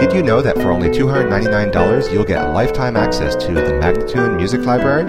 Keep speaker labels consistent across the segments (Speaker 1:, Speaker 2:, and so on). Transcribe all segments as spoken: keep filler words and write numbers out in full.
Speaker 1: Did you know that for only two hundred ninety-nine dollars you'll get lifetime access to the Magnatune Music Library?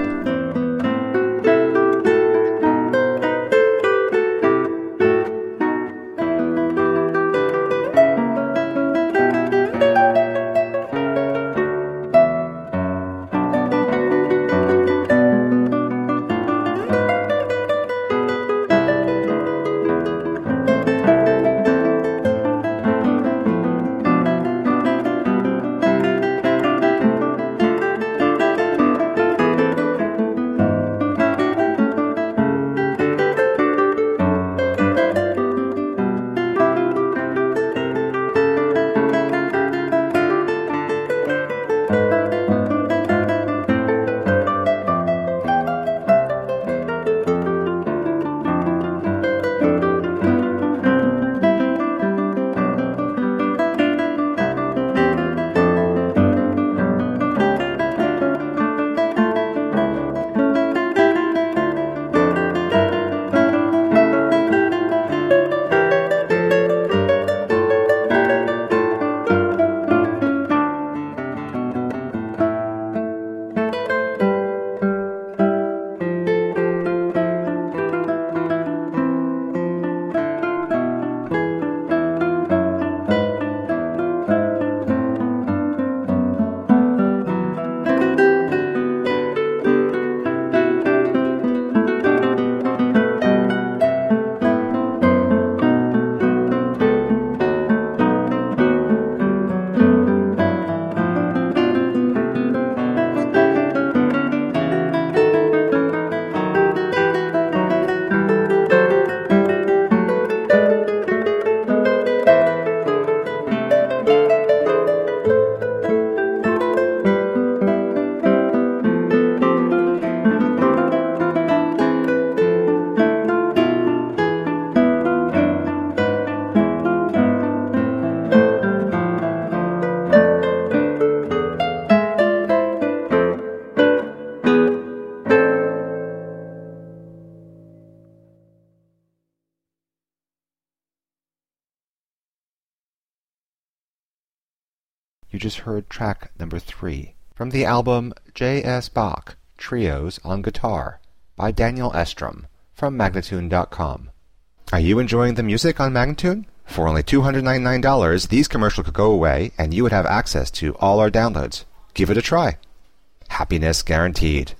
Speaker 1: You just heard track number three from the album J S. Bach, Trios on Guitar by Daniel Estrom from Magnatune dot com. Are you enjoying the music on Magnatune? For only two hundred ninety-nine dollars, these commercials could go away and you would have access to all our downloads. Give it a try. Happiness guaranteed.